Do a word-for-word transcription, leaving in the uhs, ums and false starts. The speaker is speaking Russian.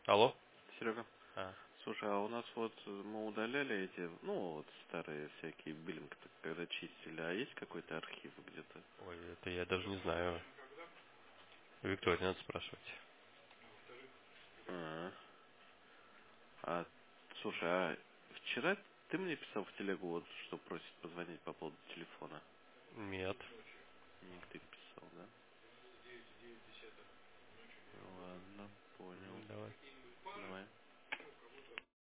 Алло? Серега, А, слушай, а у нас вот э, мы удаляли эти, ну вот старые всякие биллинг, когда чистили, а есть какой-то архив где-то? ой, это я даже не знаю. Виктория, надо спрашивать. А, а, слушай, а вчера ты мне писал в телегу, вот, что просит позвонить по поводу телефона? Нет. Не ты писал, да? Ну, ладно, понял. Давай.